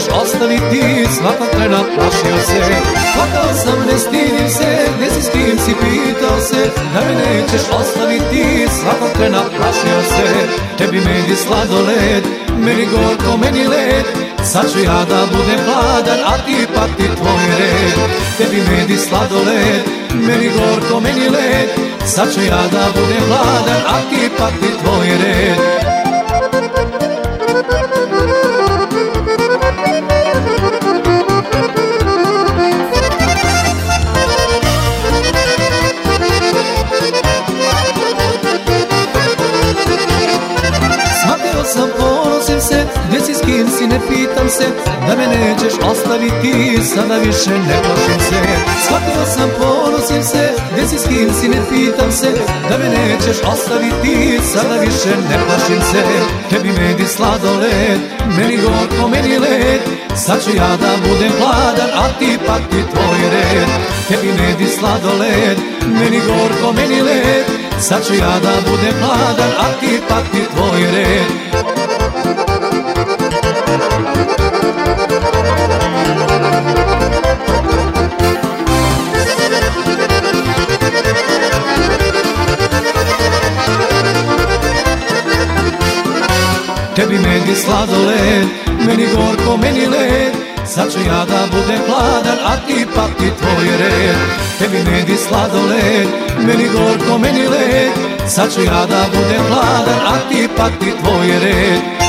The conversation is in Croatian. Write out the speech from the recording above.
nećeš ostaviti, svakog trena plašio se. Plakao sam, ne stidim se, gdje si, s kim si, pitao se, da me nećeš ostaviti, svakog trena plašio se. Tebi medi sladoled, meni gorko, meni led, sad ću ja da budem hladan, a ti pati tvoj red. Tebi medi sladoled, meni gorko, meni led, sad ću ja da budem hladan, a ti pati tvoj red. Shvatio sam, ponosim se, gdje si, s kim si, ne pitam se, da me nećeš ostaviti, sada više ne plašim se. Shvatio sam, ponosim se, gdje si, s kim si, ne pitam se, da me nećeš ostaviti, sada više ne plašim se. Tebi medi sladoled, meni gorko, meni led, sad ću ja da budem hladan, a ti pati tvoj red. Tebi medi sladoled, meni gorko, meni led, sad ću ja da budem hladan, a ti pati tvoj red. Tebi medi sladoled, meni gorko, meni led, sad ću ja da budem hladan, a ti pati tvoj red. Tebi medi sladoled, meni gorko, meni led, sad ću ja da budem hladan, a ti pati tvoj red.